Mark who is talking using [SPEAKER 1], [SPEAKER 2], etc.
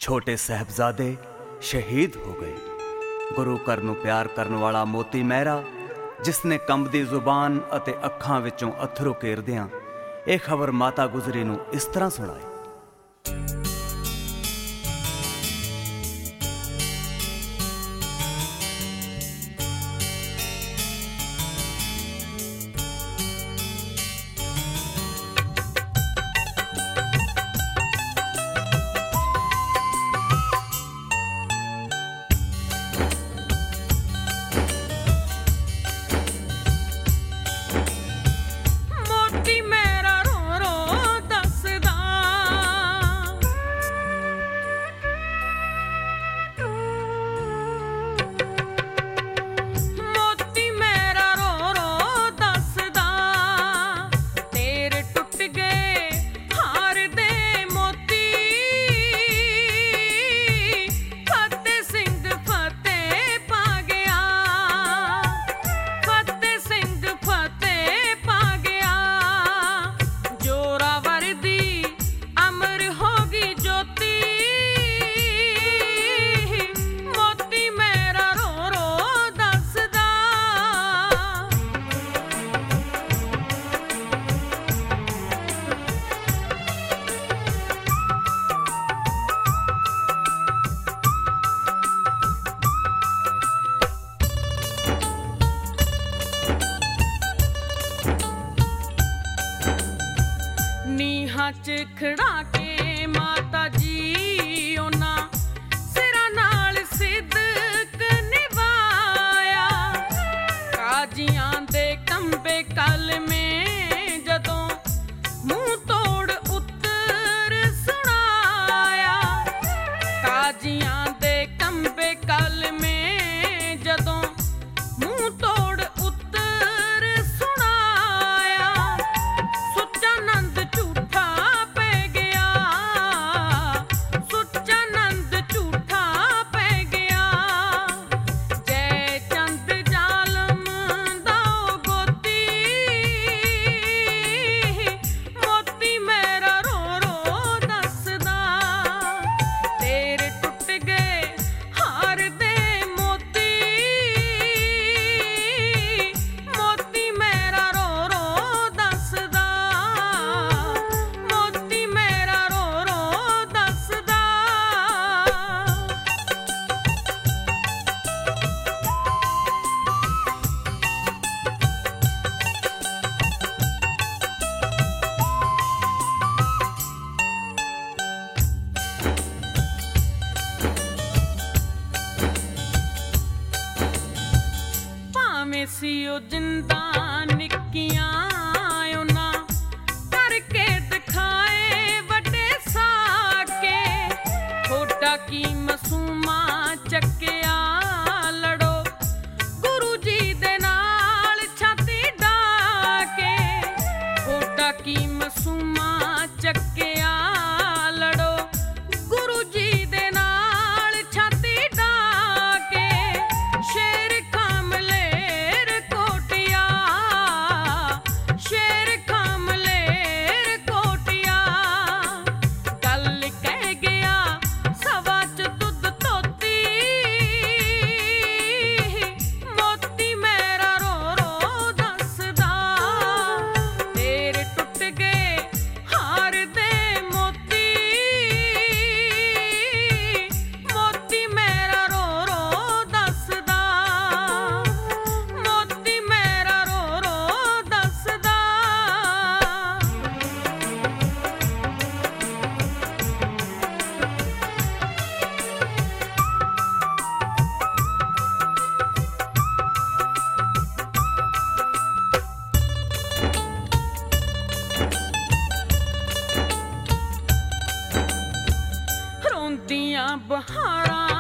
[SPEAKER 1] ਛੋਟੇ ਸਾਹਿਬਜ਼ਾਦੇ ਸ਼ਹੀਦ ਹੋ ਗਏ। ਗੁਰੂ ਘਰ ਨੂੰ ਪਿਆਰ ਕਰਨ ਵਾਲਾ ਮੋਤੀ ਮਹਿਰਾ, ਜਿਸ ਨੇ ਕੰਬਦੀ ਜ਼ੁਬਾਨ ਅਤੇ ਅੱਖਾਂ ਵਿੱਚੋਂ ਅੱਥਰੂ ਕੇਰਦਿਆਂ ਇਹ ਖਬਰ ਮਾਤਾ ਗੁਜਰੀ ਨੂੰ ਇਸ ਤਰ੍ਹਾਂ ਸੁਣਾਈ।
[SPEAKER 2] ਨੀਹਾਂ 'ਚ ਖੜਾ ਕੇ ਮਾਤਾ ਜੀ ਉਹਨਾਂ ਸਿਰਾਂ ਨਾਲ ਸਿਦਕ ਨਿਭਾਇਆ। ਕਾਜ਼ੀਆਂ ਦੇ ਕੰਬੇ ਕਲਮੇ ਜਦੋਂ ਮੂੰਹ ਤੋੜ ਉੱਤਰ ਸੁਣਾਇਆ। ਕਾਜ਼ੀਆਂ ਦੇ ਕੰਬੇ ਕਲਮੇ ਜਦੋਂ ਮੂੰਹ ਤੋੜ ਉੱਤਰ ਸੁਣਾਇਆ। ਸੁੱਚਾ ਨੰਦ ਝੂਠਾ ਪੈ ਗਿਆ, ਸੁੱਚਾ ਨੰਦ ਝੂਠਾ ਪੈ ਗਿਆ। ਜੈ ਚੰਦ ਜ਼ਾਲਮ ਦਾ ਗੋਤੀ, ਮੋਤੀ ਮੇਰਾ ਰੋ ਰੋ ਦੱਸਦਾ। ਤੇਰੇ ਟੁੱਟ ਗਏ ਹਾਰ ਦੇ ਮੋਤੀ, ਮੋਤੀ ਮੇਰਾ ਰੋ ਰੋ ਦੱਸਦਾ। ਮੋਤੀ ਮੇਰਾ ਰੋ ਰੋ ਦੱਸਦਾ। ਭਾਵੇਂ ਸੀ ਉਹ ਜਿੰਦਾ ਨਿੱਕੀਆਂ ਉਹਨਾਂ ਕਰਕੇ ਦਿਖਾਏ ਵੱਡੇ ਸਾਕੇ। ਥੋੜਾ ਕੀ ਮਾਸੂਮਾਂ ਚੱਕਿਆ ਲੜੋ ਗੁਰੂ ਜੀ ਦੇ ਨਾਲ ਛਾਤੀ ਢਾ ਕੇ। ਥੋੜਾ ਕੀ ਮਾਸੂਮਾਂ ਚੱਕਿਆ ਲੜੋ ਗੁਰੂ ਜੀ ਦੇ ਨਾਲ ਛਾਤੀ ਢਾ ਕੇ। ਸ਼ੇਰ ਖਾਮਲੇਰ ਕੋਟਿਆ, ਸ਼ੇਰ ਖਾਮਲੇਰ ਕੋਟਿਆ। ਗੱਲ ਕਹਿ ਗਿਆ ਸਵਾ 'ਚ ਦੁੱਧ ਧੋਤੀ, ਮੋਤੀ ਮੇਰਾ ਰੋ ਰੋ ਦੱਸਦਾ। ਤੇਰੇ ਟੁੱਟ ਗਏ ਹਾਰ ਦੇ ਮੋਤੀ, ਮੋਤੀ ਮੇਰਾ ਰੋ ਰੋ ਦੱਸਦਾ। ਮੋਤੀ ਮੇਰਾ ਰੋ ਰੋ ਦੱਸਦਾ। ਰੋਂਦੀਆਂ ਬਹਾਰਾਂ